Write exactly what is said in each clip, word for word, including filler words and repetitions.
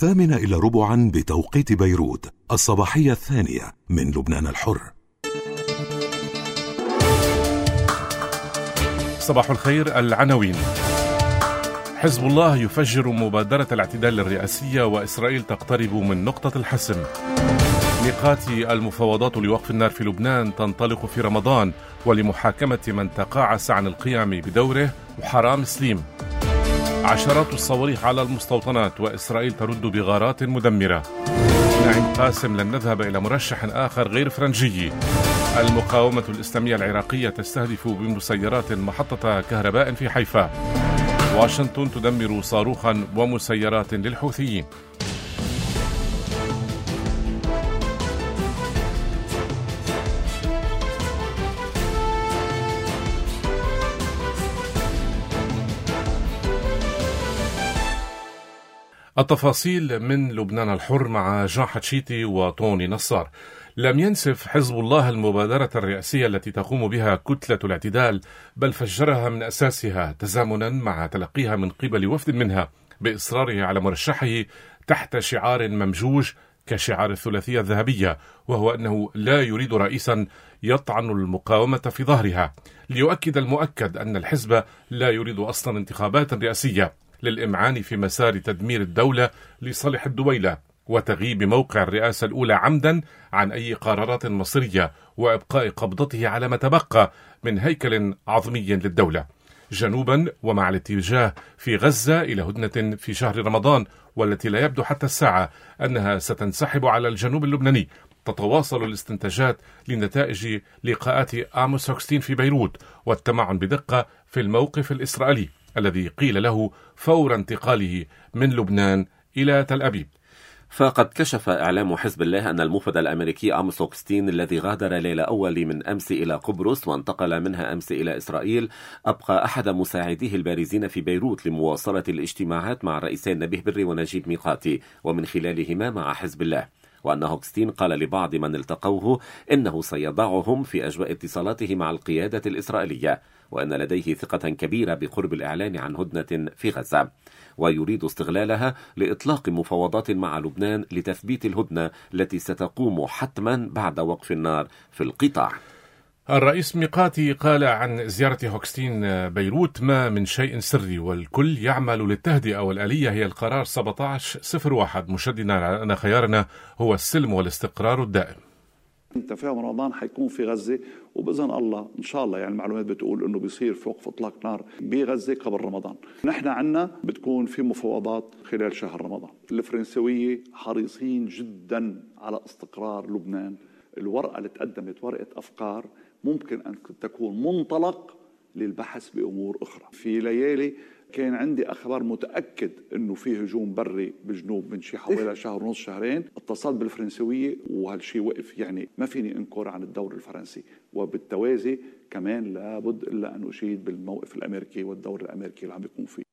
الثامنة إلى ربعا بتوقيت بيروت، الصباحية الثانية من لبنان الحر. صباح الخير. العناوين: حزب الله يفجر مبادرة الاعتدال الرئاسية وإسرائيل تقترب من نقطة الحسم. ميقات المفاوضات لوقف النار في لبنان تنطلق في رمضان ولمحاكمة من تقاعس عن القيام بدوره وحرام سليم. عشرات الصواريخ على المستوطنات وإسرائيل ترد بغارات مدمرة. نعيم قاسم: لن نذهب إلى مرشح آخر غير فرنجي. المقاومة الإسلامية العراقية تستهدف بمسيرات محطة كهرباء في حيفا. واشنطن تدمر صاروخا ومسيرات للحوثيين. التفاصيل من لبنان الحر مع جان حتشيتي وطوني نصار. لم ينسف حزب الله المبادرة الرئاسية التي تقوم بها كتلة الاعتدال، بل فجرها من أساسها تزامنا مع تلقيها من قبل وفد منها بإصراره على مرشحه تحت شعار ممجوج كشعار الثلاثية الذهبية، وهو أنه لا يريد رئيسا يطعن المقاومة في ظهرها، ليؤكد المؤكد أن الحزب لا يريد أصلا انتخابات رئاسية للإمعان في مسار تدمير الدولة لصالح الدويلة وتغييب موقع الرئاسة الأولى عمدا عن أي قرارات مصيرية وإبقاء قبضته على ما تبقى من هيكل عظمي للدولة جنوبا، ومع الاتجاه في غزة إلى هدنة في شهر رمضان والتي لا يبدو حتى الساعة أنها ستنسحب على الجنوب اللبناني. تتواصل الاستنتاجات لنتائج لقاءات آموس هوكستين في بيروت والتمعن بدقة في الموقف الإسرائيلي الذي قيل له فور انتقاله من لبنان إلى تل أبيب. فقد كشف إعلام حزب الله أن الموفد الأمريكي آموس هوكستين الذي غادر ليلة أول من أمس إلى قبرص وانتقل منها أمس إلى إسرائيل أبقى أحد مساعديه البارزين في بيروت لمواصلة الاجتماعات مع الرئيسين نبيه بري ونجيب ميقاتي ومن خلالهما مع حزب الله، وأن هوكستين قال لبعض من التقوه إنه سيضعهم في أجواء اتصالاته مع القيادة الإسرائيلية، وأن لديه ثقة كبيرة بقرب الإعلان عن هدنة في غزة، ويريد استغلالها لإطلاق مفاوضات مع لبنان لتثبيت الهدنة التي ستقوم حتما بعد وقف النار في القطاع. الرئيس ميقاتي قال عن زيارة هوكستين بيروت: ما من شيء سري والكل يعمل للتهدئة والآلية هي القرار سبعة عشر صفر واحد، مشددا على أن خيارنا هو السلم والاستقرار الدائم. تفاهم رمضان حيكون في غزة، وبإذن الله إن شاء الله يعني المعلومات بتقول إنه بيصير في وقف إطلاق نار بغزة قبل رمضان. نحن عنا بتكون في مفاوضات خلال شهر رمضان. الفرنسوية حريصين جدا على استقرار لبنان. الورقة اللي تقدمت ورقة أفكار ممكن أن تكون منطلق للبحث بأمور أخرى. في ليالي كان عندي أخبار متأكد أنه في هجوم بري بالجنوب من شي حوالي شهر ونص شهرين، اتصلت بالفرنسوية وهالشي وقف. يعني ما فيني أنكر عن الدور الفرنسي، وبالتوازي كمان لابد إلا أن أشيد بالموقف الأمريكي والدور الأمريكي اللي عم بيكون فيه.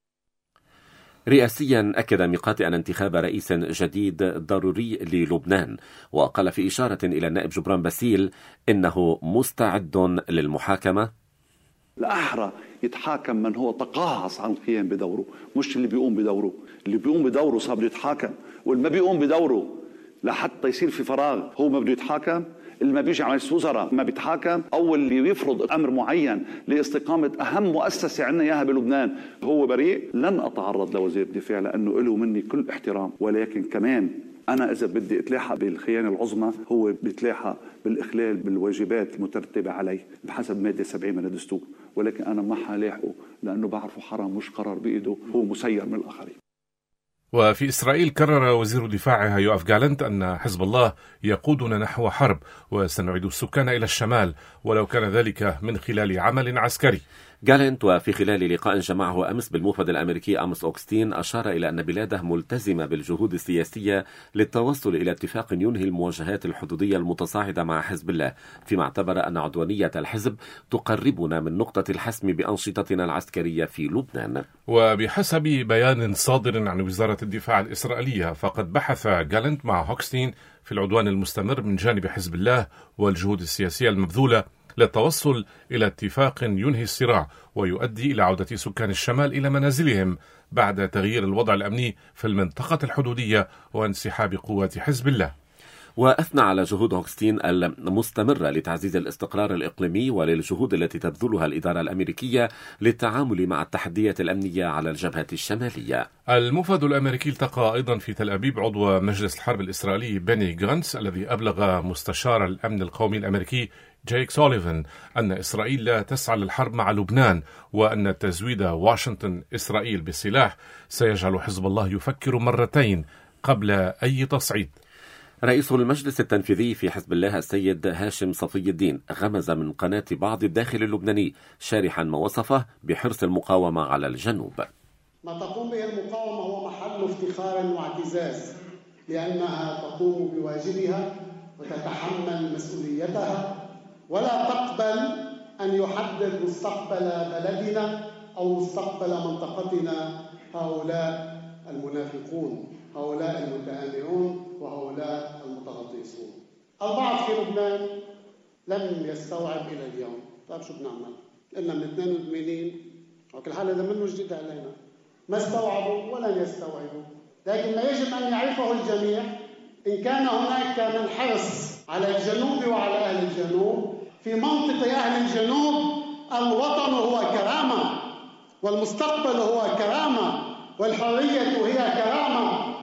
رئاسيا أكد ميقاتي أن انتخاب رئيس جديد ضروري للبنان، وقال في إشارة إلى النائب جبران باسيل إنه مستعد للمحاكمة. الأحرى يتحاكم من هو تقاعس عن القيام بدوره، مش اللي بيقوم بدوره. اللي بيقوم بدوره صار بده يتحاكم، واللي ما بيقوم بدوره لحتى يصير في فراغ هو ما بده يتحاكم. اللي ما بيجي على مجلس وزراء ما بيتحاكم، أو اللي بيفرض أمر معين لاستقامة أهم مؤسسة عندنا إياها بلبنان هو بريء. لن أتعرض لوزير الدفاع لأنه له مني كل احترام، ولكن كمان أنا إذا بدي أتلاحق بالخيانة العظمى هو بيتلاحق بالإخلال بالواجبات المترتبة عليه بحسب مادة سبعين من الدستور، ولكن أنا ما حلاحقه لأنه بعرفه حرام مش قرار بإيده، هو مسير من الآخرين. وفي إسرائيل كرر وزير دفاعها يوآف جالنت أن حزب الله يقودنا نحو حرب وسنعيد السكان إلى الشمال ولو كان ذلك من خلال عمل عسكري. جالنت وفي خلال لقاء جمعه أمس بالموفد الأمريكي آموس هوكستين أشار إلى أن بلاده ملتزمة بالجهود السياسية للتوصل إلى اتفاق ينهي المواجهات الحدودية المتصاعدة مع حزب الله، فيما اعتبر أن عدوانية الحزب تقربنا من نقطة الحسم بأنشطتنا العسكرية في لبنان. وبحسب بيان صادر عن وزارة الدفاع الإسرائيلية فقد بحث جالنت مع هوكستين في العدوان المستمر من جانب حزب الله والجهود السياسية المبذولة للتوصل إلى اتفاق ينهي الصراع ويؤدي إلى عودة سكان الشمال إلى منازلهم بعد تغيير الوضع الأمني في المنطقة الحدودية وانسحاب قوات حزب الله. وأثنى على جهود هوكستين المستمرة لتعزيز الاستقرار الإقليمي وللجهود التي تبذلها الإدارة الأمريكية للتعامل مع التحديات الأمنية على الجبهة الشمالية. المفد الأمريكي التقى أيضا في تل أبيب عضو مجلس الحرب الإسرائيلي بيني جانتس الذي أبلغ مستشار الأمن القومي الأمريكي جيك سوليفان أن إسرائيل لا تسعى للحرب مع لبنان، وأن تزويد واشنطن إسرائيل بالسلاح سيجعل حزب الله يفكر مرتين قبل أي تصعيد. رئيس المجلس التنفيذي في حزب الله السيد هاشم صفي الدين غمز من قناة بعض الداخل اللبناني شارحا ما وصفه بحرص المقاومة على الجنوب. ما تقوم به المقاومة هو محل افتخار واعتزاز، لأنها تقوم بواجبها وتتحمل مسؤوليتها، ولا تقبل أن يحدد مستقبل بلدنا أو مستقبل منطقتنا هؤلاء المنافقون، هؤلاء المتآمرون، وهؤلاء المتغطرسون. البعض في لبنان لم يستوعب إلى اليوم. طيب شو بنعمل؟ قلنا من اثنين وثمانين وكل حال هذا منه جديد علينا، ما استوعبوا ولن يستوعبوا. لكن ما يجب أن يعرفه الجميع، إن كان هناك من حرص على الجنوب وعلى أهل الجنوب، في منطقة أهل الجنوب الوطن هو كرامة، والمستقبل هو كرامة، والحرية هي كرامة.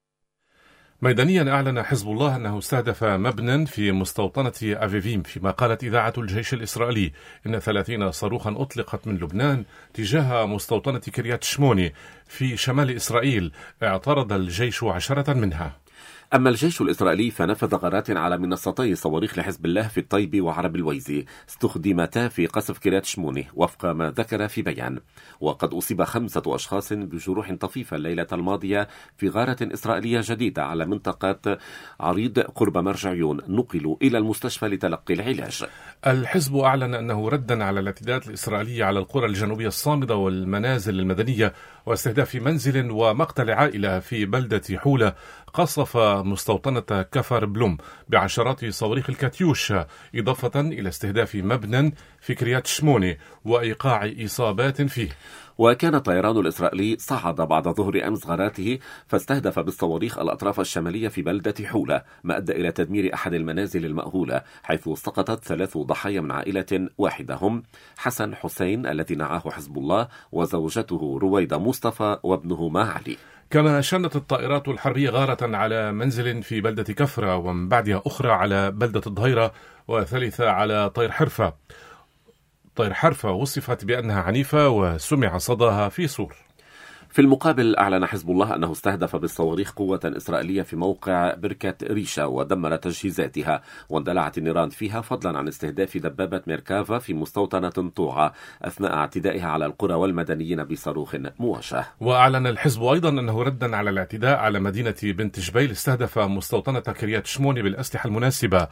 ميدانيا أعلن حزب الله أنه استهدف مبنى في مستوطنة أفيفيم، فيما قالت إذاعة الجيش الإسرائيلي إن ثلاثين صاروخا أطلقت من لبنان تجاه مستوطنة كريات شموني في شمال إسرائيل، اعترض الجيش عشرة منها. أما الجيش الإسرائيلي فنفذ غارات على منصتي صواريخ لحزب الله في الطيب وعرب الويزي استخدمتا في قصف كريات شموني وفق ما ذكر في بيان. وقد أصيب خمسة أشخاص بجروح طفيفة الليلة الماضية في غارة إسرائيلية جديدة على منطقة عريض قرب مرج عيون، نقلوا إلى المستشفى لتلقي العلاج. الحزب أعلن أنه ردا على الاعتداءات الإسرائيلية على القرى الجنوبية الصامدة والمنازل المدنية واستهداف منزل ومقتل عائلة في بلدة حولة قصف مستوطنة كفر بلوم بعشرات صواريخ الكاتيوش، إضافة إلى استهداف مبنى في كريات شموني وإيقاع إصابات فيه. وكان الطيران الإسرائيلي صعد بعد ظهر أمس غاراته فاستهدف بالصواريخ الأطراف الشمالية في بلدة حولة، ما أدى إلى تدمير أحد المنازل المأهولة، حيث سقطت ثلاث ضحايا من عائلة واحدة، هم حسن حسين الذي نعاه حزب الله وزوجته رويدة مصطفى وابنه علي. كما شنت الطائرات الحربية غارة على منزل في بلدة كفرة، ومن بعدها أخرى على بلدة الظهيرة، وثالثة على طير حرفة. طير حرفة وصفت بأنها عنيفة وسمع صداها في صور. في المقابل أعلن حزب الله أنه استهدف بالصواريخ قوة إسرائيلية في موقع بركة ريشة ودمر تجهيزاتها، واندلعت النيران فيها فضلا عن استهداف دبابة ميركافا في مستوطنة طوعة أثناء اعتدائها على القرى والمدنيين بصاروخ موجه. وأعلن الحزب أيضا أنه ردا على الاعتداء على مدينة بنت جبيل استهدف مستوطنة كريات شموني بالأسلحة المناسبة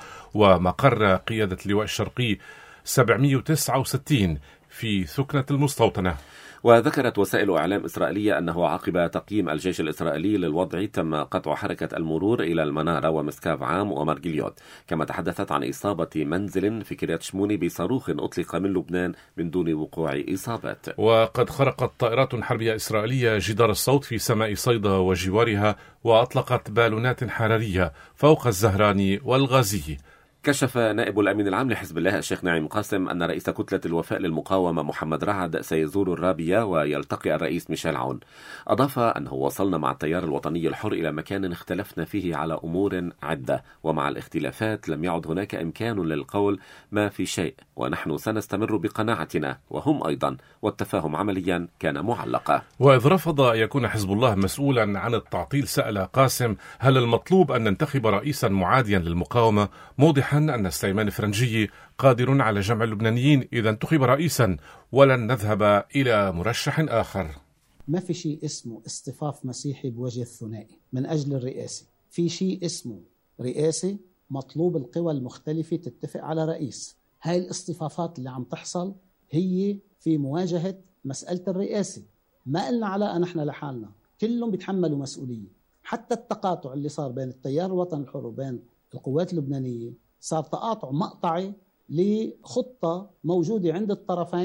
ومقر قيادة اللواء الشرقي سبعمئة وتسعة وستين في ثكنة المستوطنة. وذكرت وسائل إعلام إسرائيلية أنه عقب تقييم الجيش الإسرائيلي للوضع تم قطع حركة المرور إلى المنارة ومسكاف عام ومارجليوت. كما تحدثت عن إصابة منزل في كريات شموني بصاروخ أطلق من لبنان من دون وقوع إصابات. وقد خرقت طائرات حربية إسرائيلية جدار الصوت في سماء صيدا وجوارها، وأطلقت بالونات حرارية فوق الزهراني والغازي. كشف نائب الأمين العام لحزب الله الشيخ نعيم قاسم أن رئيس كتلة الوفاء للمقاومة محمد رعد سيزور الرابية ويلتقي الرئيس ميشيل عون. أضاف أنه وصلنا مع التيار الوطني الحر إلى مكان اختلفنا فيه على أمور عدة، ومع الاختلافات لم يعد هناك إمكان للقول ما في شيء، ونحن سنستمر بقناعتنا وهم أيضا، والتفاهم عمليا كان معلقا. وإذ رفض أن يكون حزب الله مسؤولا عن التعطيل، سأل قاسم هل المطلوب أن ننتخب رئيسا معاديا للمقاومة، موضحا أن سليمان فرنجي قادر على جمع اللبنانيين إذا انتخب رئيسا، ولن نذهب إلى مرشح آخر. ما في شيء اسمه اصطفاف مسيحي بوجه الثنائي من أجل الرئاسة، في شيء اسمه رئاسة مطلوب القوى المختلفة تتفق على رئيس. هاي الاصطفافات اللي عم تحصل هي في مواجهة مسألة الرئاسة، ما قلنا علاقة نحن لحالنا، كلهم بيتحملوا مسؤولية. حتى التقاطع اللي صار بين التيار الوطني الحر وبين القوات اللبنانية صار تقاطع مقطعي لخطة موجودة عند الطرفين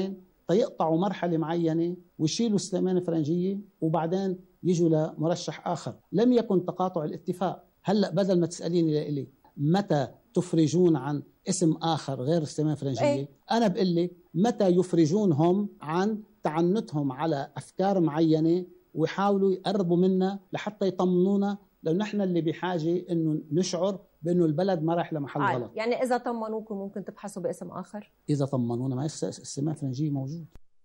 حتى يقطعوا مرحلة معينة ويشيلوا سليمان الفرنجية وبعدين يجوا لمرشح آخر. لم يكن تقاطع الاتفاق. هلأ بدل ما تسأليني لإلي متى تفرجون عن اسم آخر غير سليمان الفرنجية، أي. أنا بقول لك متى يفرجونهم عن تعنتهم على أفكار معينة ويحاولوا يقربوا منا لحتى يطمنونا، لأن نحن اللي بحاجة إنه نشعر بأنه البلد ما راح لمحل آه. غلط. يعني إذا طمنوكم ممكن تبحثوا باسم آخر؟ إذا طمنونا ما السليمان الفرنجية موجود.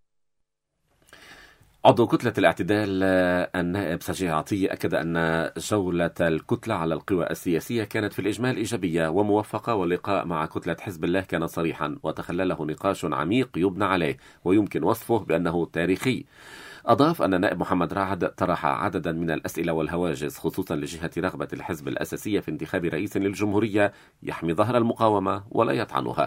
عضو كتلة الاعتدال النائب سجيه عطية أكد أن جولة الكتلة على القوى السياسية كانت في الإجمال إيجابية وموفقة، واللقاء مع كتلة حزب الله كان صريحا وتخلله نقاش عميق يبنى عليه ويمكن وصفه بأنه تاريخي. أضاف أن النائب محمد رعد طرح عددا من الأسئلة والهواجس خصوصا لجهة رغبة الحزب الأساسية في انتخاب رئيس للجمهورية يحمي ظهر المقاومة ولا يطعنها.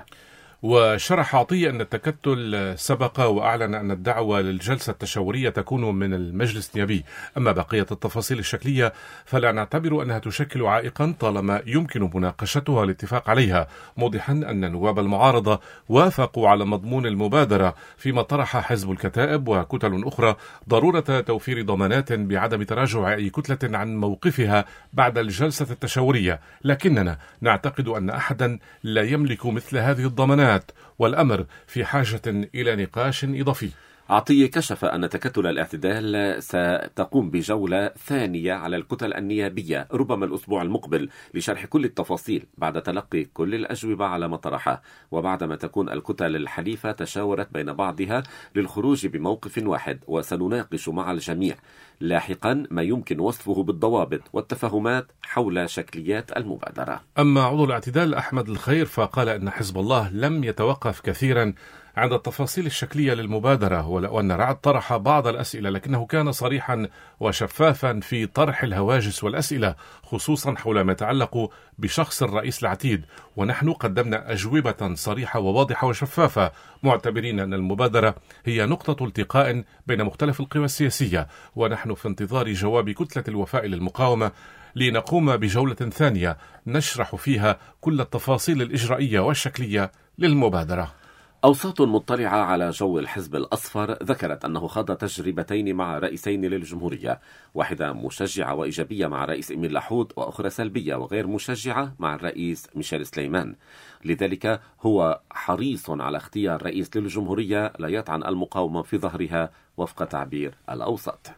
وشرح عطية أن التكتل سبق وأعلن أن الدعوة للجلسة التشاورية تكون من المجلس النيابي، أما بقية التفاصيل الشكلية فلا نعتبر أنها تشكل عائقا طالما يمكن مناقشتها والاتفاق عليها، موضحا أن نواب المعارضة وافقوا على مضمون المبادرة، فيما طرح حزب الكتائب وكتل أخرى ضرورة توفير ضمانات بعدم تراجع أي كتلة عن موقفها بعد الجلسة التشاورية، لكننا نعتقد أن أحدا لا يملك مثل هذه الضمانات والأمر في حاجة إلى نقاش إضافي. عطية كشف أن تكتل الاعتدال ستقوم بجولة ثانية على الكتل النيابية ربما الأسبوع المقبل لشرح كل التفاصيل بعد تلقي كل الأجوبة على ما طرحه، وبعدما تكون الكتل الحليفة تشاورت بين بعضها للخروج بموقف واحد، وسنناقش مع الجميع لاحقا ما يمكن وصفه بالضوابط والتفاهمات حول شكليات المبادرة. أما عضو الاعتدال أحمد الخير فقال أن حزب الله لم يتوقف كثيرا عند التفاصيل الشكلية للمبادرة، ولو أن رعد طرح بعض الأسئلة لكنه كان صريحا وشفافا في طرح الهواجس والأسئلة خصوصا حول ما يتعلق بشخص الرئيس العتيد، ونحن قدمنا أجوبة صريحة وواضحة وشفافة معتبرين أن المبادرة هي نقطة التقاء بين مختلف القوى السياسية، ونحن في انتظار جواب كتلة الوفاء للمقاومة لنقوم بجولة ثانية نشرح فيها كل التفاصيل الإجرائية والشكلية للمبادرة. أوساط مطلعة على جو الحزب الأصفر ذكرت أنه خاض تجربتين مع رئيسين للجمهورية، واحدة مشجعة وإيجابية مع الرئيس إميل لحود، وأخرى سلبية وغير مشجعة مع الرئيس ميشيل سليمان. لذلك هو حريص على اختيار رئيس للجمهورية لا يطعن المقاومة في ظهرها وفق تعبير الأوساط.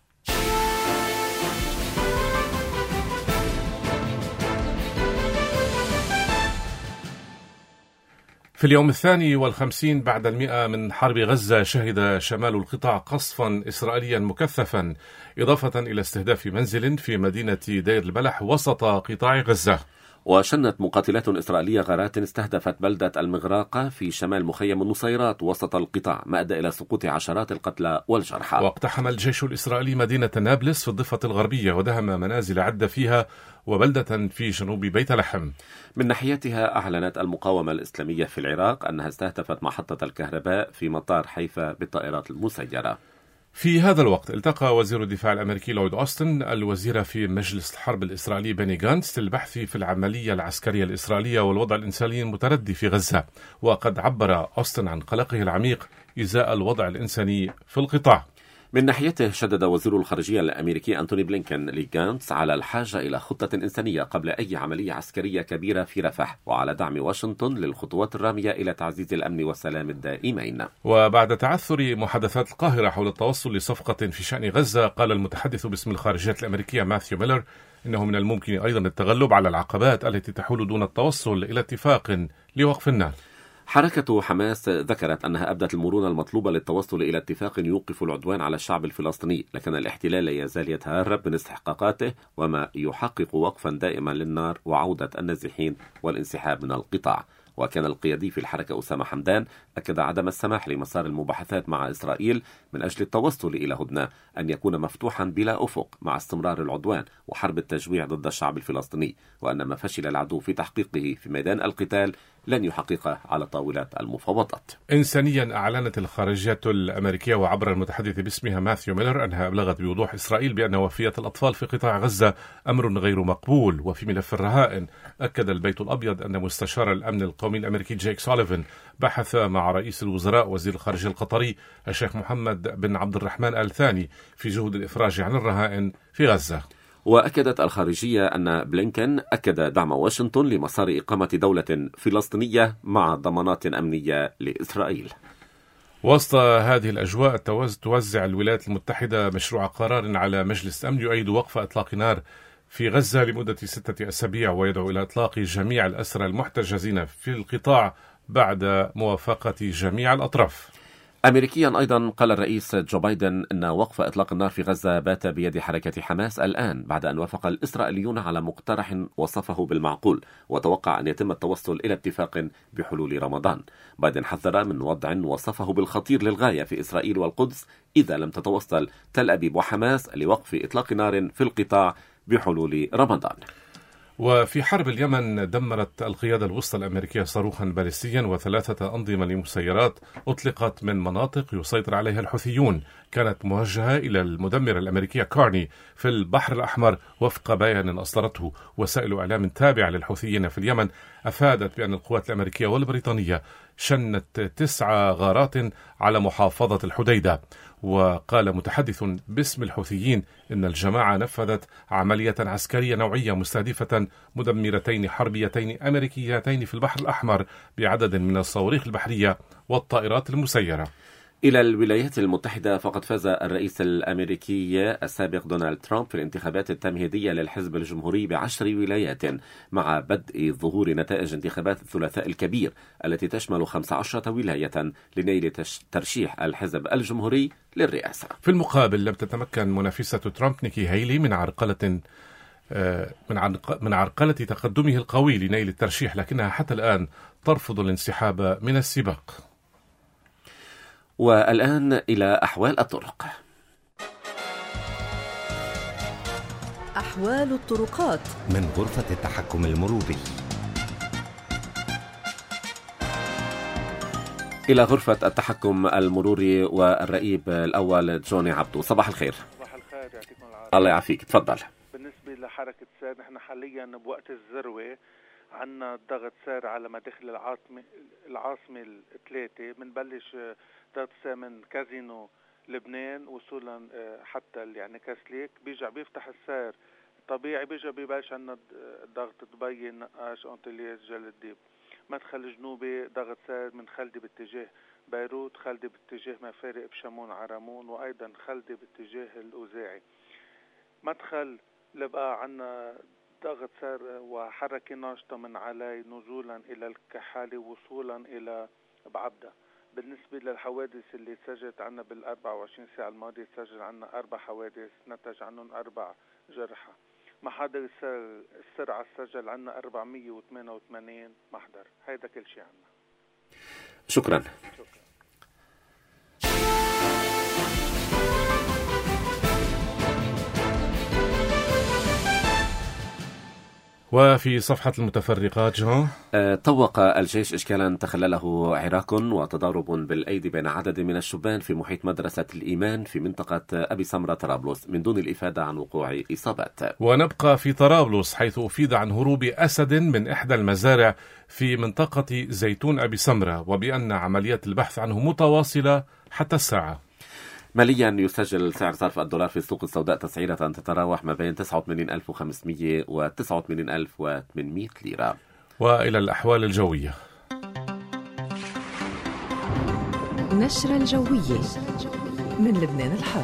في اليوم الثاني والخمسين بعد المئة من حرب غزة شهد شمال القطاع قصفا إسرائيليا مكثفا إضافة إلى استهداف منزل في مدينة دير البلح وسط قطاع غزة. وشنت مقاتلات إسرائيلية غارات استهدفت بلدة المغراقة في شمال مخيم النصيرات وسط القطاع، ما أدى إلى سقوط عشرات القتلى والجرحى. واقتحم الجيش الإسرائيلي مدينة نابلس في الضفة الغربية ودهم منازل عدة فيها وبلدة في جنوب بيت لحم. من ناحيتها أعلنت المقاومة الإسلامية في العراق أنها استهدفت محطة الكهرباء في مطار حيفا بالطائرات المسيرة. في هذا الوقت التقى وزير الدفاع الأمريكي لويد أوستن الوزير في مجلس الحرب الإسرائيلي بني غانتس للبحث في العملية العسكرية الإسرائيلية والوضع الإنساني المتردي في غزة، وقد عبر أوستن عن قلقه العميق إزاء الوضع الإنساني في القطاع. من ناحيته شدد وزير الخارجية الأمريكي أنتوني بلينكن لغانتس على الحاجة إلى خطة إنسانية قبل أي عملية عسكرية كبيرة في رفح، وعلى دعم واشنطن للخطوات الرامية إلى تعزيز الأمن والسلام الدائمين. وبعد تعثر محادثات القاهرة حول التوصل لصفقة في شأن غزة، قال المتحدث باسم الخارجية الأمريكية ماثيو ميلر إنه من الممكن أيضا التغلب على العقبات التي تحول دون التوصل إلى اتفاق لوقف النار. حركة حماس ذكرت أنها أبدت المرونة المطلوبة للتوصل إلى اتفاق يوقف العدوان على الشعب الفلسطيني، لكن الاحتلال لا يزال يتهرب من استحقاقاته وما يحقق وقفا دائما للنار وعودة النازحين والانسحاب من القطاع. وكان القيادي في الحركة أسامة حمدان أكد عدم السماح لمسار المباحثات مع إسرائيل من أجل التوصل إلى هدنة أن يكون مفتوحا بلا أفق مع استمرار العدوان وحرب التجويع ضد الشعب الفلسطيني، وأن ما فشل العدو في تحقيقه في ميدان القتال لن يحققها على طاولات المفاوضات. إنسانيا، أعلنت الخارجية الأمريكية وعبر المتحدث باسمها ماثيو ميلر أنها أبلغت بوضوح إسرائيل بأن وفيات الأطفال في قطاع غزة أمر غير مقبول. وفي ملف الرهائن، أكد البيت الأبيض أن مستشار الأمن القومي الأمريكي جيك سوليفان بحث مع رئيس الوزراء وزير الخارجية القطري الشيخ محمد بن عبد الرحمن آل ثاني في جهود الإفراج عن الرهائن في غزة. وأكدت الخارجية أن بلينكن أكد دعم واشنطن لمسار إقامة دولة فلسطينية مع ضمانات أمنية لإسرائيل. وسط هذه الأجواء، توزع الولايات المتحدة مشروع قرار على مجلس أمن يؤيد وقف إطلاق نار في غزة لمدة ستة أسابيع، ويدعو إلى إطلاق جميع الأسرى المحتجزين في القطاع بعد موافقة جميع الأطراف. أمريكيا أيضا، قال الرئيس جو بايدن أن وقف إطلاق النار في غزة بات بيد حركة حماس الآن، بعد أن وافق الإسرائيليون على مقترح وصفه بالمعقول، وتوقع أن يتم التوصل إلى اتفاق بحلول رمضان. بايدن حذر من وضع وصفه بالخطير للغاية في إسرائيل والقدس إذا لم تتوصل تل أبيب وحماس لوقف إطلاق نار في القطاع بحلول رمضان. وفي حرب اليمن، دمرت القيادة الوسطى الأمريكية صاروخا باليستيا وثلاثة أنظمة لمسيرات أطلقت من مناطق يسيطر عليها الحوثيون، كانت موجهة إلى المدمرة الأمريكية كارني في البحر الأحمر، وفق بيان أصدرته وسائل إعلام تابعة للحوثيين في اليمن. أفادت بأن القوات الأمريكية والبريطانية شنت تسع غارات على محافظة الحديدة. وقال متحدث باسم الحوثيين إن الجماعة نفذت عملية عسكرية نوعية مستهدفة مدمرتين حربيتين أمريكيتين في البحر الأحمر بعدد من الصواريخ البحرية والطائرات المسيرة. إلى الولايات المتحدة، فقد فاز الرئيس الأمريكي السابق دونالد ترامب في الانتخابات التمهيدية للحزب الجمهوري بعشر ولايات، مع بدء ظهور نتائج انتخابات الثلاثاء الكبير التي تشمل خمس عشرة ولاية لنيل ترشيح الحزب الجمهوري للرئاسة. في المقابل، لم تتمكن منافسة ترامب نيكي هيلي من عرقلة من عرقلة تقدمه القوي لنيل الترشيح، لكنها حتى الآن ترفض الانسحاب من السباق. والآن إلى أحوال الطرق. أحوال الطرقات من غرفة التحكم المروري. إلى غرفة التحكم المروري والرئيب الأول جوني عبدو. صباح الخير. صباح الخير، يعطيكم العافية. الله يعافيك، تفضل. بالنسبة لحركة سير، نحن حاليا بوقت الذروة، عنا ضغط سير على مداخل العاصمة العاصمة الثلاثة. بنبلش ضغط سير من كازينو لبنان وصولا حتى يعني كاسليك، بيجع بيفتح السير طبيعي، بيجع بيبلش عنا ضغط دبي نقاش أنطلياس جلال الديب. مدخل جنوبي ضغط سير من خلدي باتجاه بيروت، خلدي باتجاه مفارق بشمون عرمون، وأيضا خلدي باتجاه الأوزاعي. مدخل لبقى عنا ضغط سير وحركة ناشطة من علي نزولا إلى الكحالي وصولا إلى بعبدة. بالنسبة للحوادث اللي سجلت عنا بالأربع وعشرين ساعة الماضية، سجل عنا أربع حوادث نتج عنهم أربع جرحى. محاضر السرعة سجل عنا أربعمية وثمانية وثمانين محضر. هيدا كل شيء عنا. شكرا, شكرا. وفي صفحة المتفرقات جون، طوق الجيش إشكالا تخلله عراك وتضارب بالأيدي بين عدد من الشبان في محيط مدرسة الإيمان في منطقة أبي سمرة طرابلس من دون الإفادة عن وقوع إصابات. ونبقى في طرابلس، حيث أفيد عن هروب أسد من إحدى المزارع في منطقة زيتون أبي سمرة، وبأن عمليات البحث عنه متواصلة حتى الساعة. ماليا، يسجل سعر صرف الدولار في السوق السوداء تسعيرة تتراوح ما بين تسعة وثمانين ألف وخمسمية و تسعة وثمانين ألف وثمانمية ليرة. وإلى الأحوال الجوية. نشرة الجوية من لبنان الحر.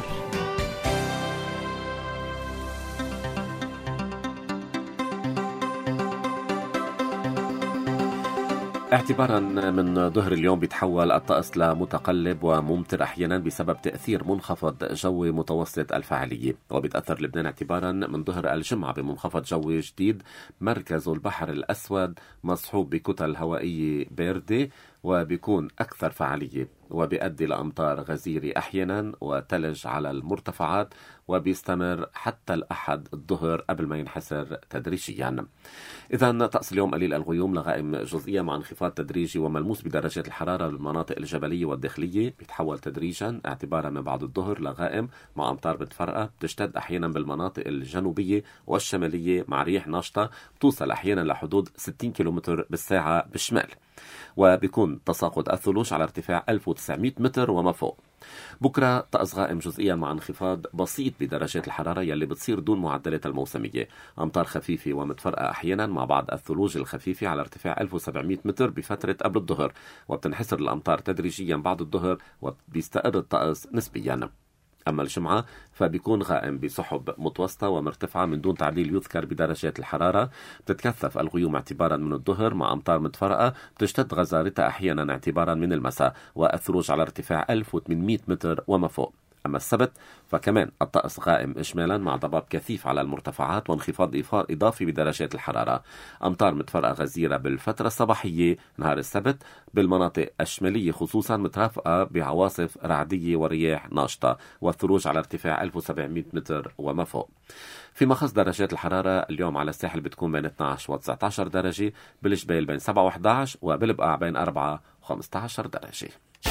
اعتبارا من ظهر اليوم بيتحول الطقس لمتقلب وممطر أحيانا بسبب تأثير منخفض جوي متوسط الفاعلية، وبيتأثر لبنان اعتبارا من ظهر الجمعة بمنخفض جوي جديد مركز البحر الأسود مصحوب بكتل هوائية باردة، وبيكون أكثر فعالية، وبيؤدي لأمطار غزيرة أحيانا وتلج على المرتفعات، وبيستمر حتى الأحد الظهر قبل ما ينحسر تدريجيا. إذا طقس اليوم قليل الغيوم لغائم جزئية مع انخفاض تدريجي وملموس بدرجات الحرارة بالمناطق الجبلية والداخلية، بيتحول تدريجا اعتبارا من بعد الظهر لغائم مع أمطار بتفرقة بتشتد أحيانا بالمناطق الجنوبية والشمالية مع رياح ناشطة بتوصل أحيانا لحدود ستين كيلومتر بالساعة بالشمال، وبيكون تساقط الثلوج على ارتفاع ألف وتسعمائة متر وما فوق. بكرة طقس غائم جزئيا مع انخفاض بسيط بدرجات الحرارة يلي بتصير دون معدلات الموسمية، أمطار خفيفة ومتفرقة أحيانا مع بعض الثلوج الخفيفة على ارتفاع ألف وسبعمائة متر بفترة قبل الظهر، وبتنحسر الأمطار تدريجيا بعد الظهر وبيستقر الطقس نسبيا. أما الجمعة فبيكون غائم بسحب متوسطة ومرتفعة من دون تعديل يذكر بدرجات الحرارة، بتتكثف الغيوم اعتبارا من الظهر مع أمطار متفرقة بتشتد غزارتها أحيانا اعتبارا من المساء، والثلوج على ارتفاع ألف وثمانمائة متر وما فوق. أما السبت فكمان الطقس غائم إجمالا مع ضباب كثيف على المرتفعات وانخفاض إضافي بدرجات الحرارة، أمطار متفرقة غزيرة بالفترة الصباحية نهار السبت بالمناطق الشمالية خصوصا مترافقة بعواصف رعدية ورياح ناشطة، والثلوج على ارتفاع ألف وسبعمائة متر وما فوق. فيما خص درجات الحرارة اليوم على الساحل بتكون بين اثني عشر و تسعة عشر درجة، بالجبال بين سبعة و أحد عشر، وبالبقاع بين أربعة و خمسة عشر درجة.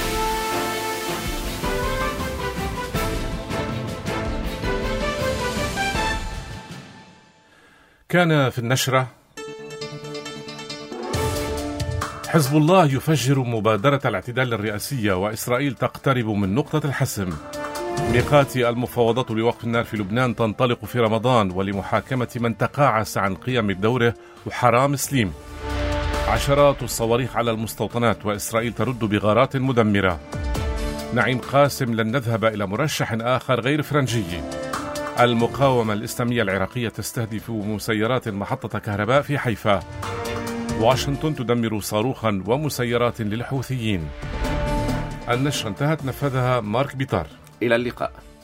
كان في النشرة: حزب الله يفجر مبادرة الاعتدال الرئاسية وإسرائيل تقترب من نقطة الحسم. ميقات المفاوضات لوقف النار في لبنان تنطلق في رمضان ولمحاكمة من تقاعس عن القيام بدوره وحرام سليم. عشرات الصواريخ على المستوطنات وإسرائيل ترد بغارات مدمرة. نعيم قاسم: لن نذهب إلى مرشح آخر غير فرنجي. المقاومة الإسلامية العراقية تستهدف مسيرات محطة كهرباء في حيفا. واشنطن تدمر صاروخا ومسيرات للحوثيين. النشرة انتهت، نفذها مارك بيطار. إلى اللقاء.